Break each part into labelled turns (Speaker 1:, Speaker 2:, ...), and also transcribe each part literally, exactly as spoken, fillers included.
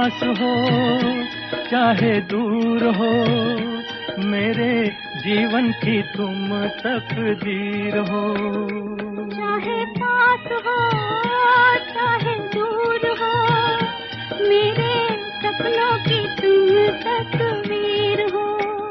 Speaker 1: पास हो चाहे दूर हो, मेरे जीवन की तुम तकदीर हो।
Speaker 2: चाहे पास हो चाहे दूर हो, मेरे सपनों की तुम तस्वीर हो।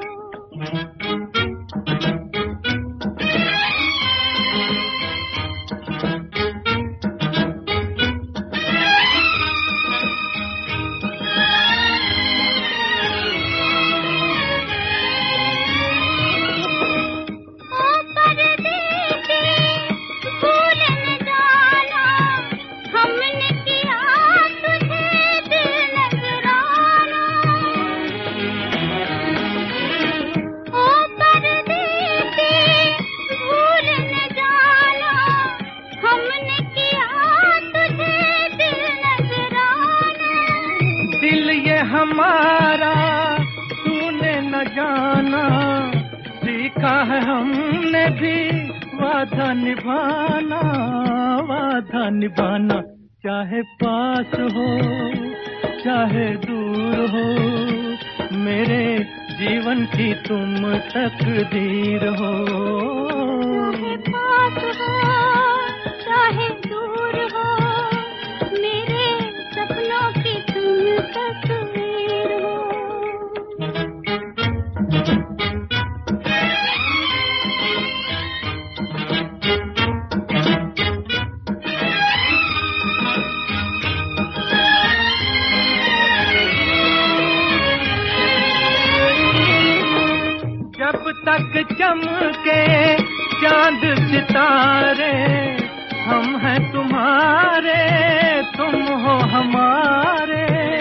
Speaker 1: हमारा तूने न जाना, सीखा है हमने भी वादा निभाना, वादा निभाना। चाहे पास हो चाहे दूर हो, मेरे जीवन की तुम तकदीर हो।
Speaker 2: चाहे पास हो चाहे दूर हो, मेरे सपनों की तुम तस्वीर हो।
Speaker 1: जब तक चमके चांद सितारे, हम हैं तुम्हारे तुम हो हमारे।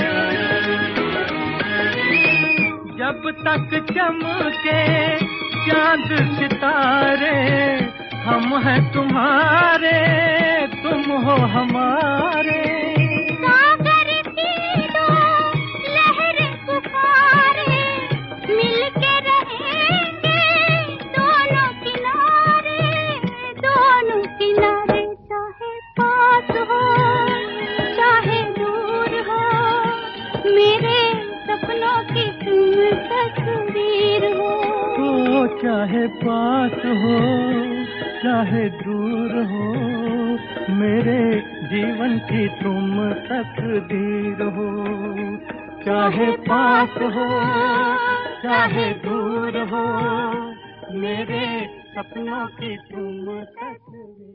Speaker 1: जब तक चमके चांद सितारे, हम हैं तुम्हारे तुम हो हमारे।
Speaker 2: सागर की दो लहरें पुकारे, मिलके रहेंगे दोनों किनारे, दोनों किनारे। चाहे पास हो चाहे दूर हो, मेरे सपनों की तुम तस्वीर हो।
Speaker 1: ओ चाहे पास हो चाहे दूर हो, मेरे जीवन की तुम तकदीर हो। चाहे पास हो चाहे दूर हो, मेरे सपनों की तुम तकदीर।